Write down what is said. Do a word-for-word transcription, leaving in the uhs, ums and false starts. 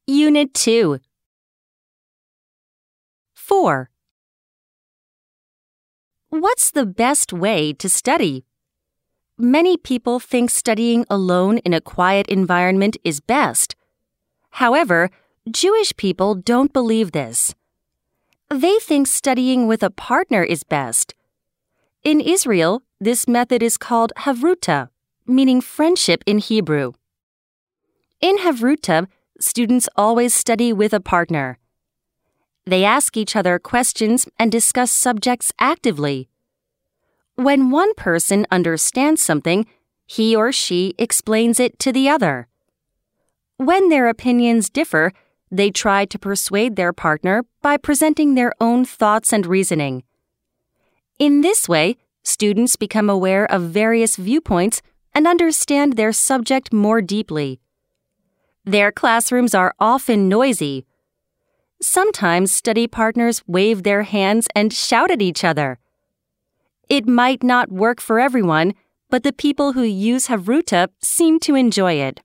Unit two. four. What's the best way to study? Many people think studying alone in a quiet environment is best. However, Jewish people don't believe this. They think studying with a partner is best. In Israel, this method is called havruta, meaning friendship in Hebrew. In havruta, students always study with a partner. They ask each other questions and discuss subjects actively. When one person understands something, he or she explains it to the other. When their opinions differ, they try to persuade their partner by presenting their own thoughts and reasoning. In this way, students become aware of various viewpoints and understand their subject more deeply. Their classrooms are often noisy. Sometimes study partners wave their hands and shout at each other. It might not work for everyone, but the people who use havruta seem to enjoy it.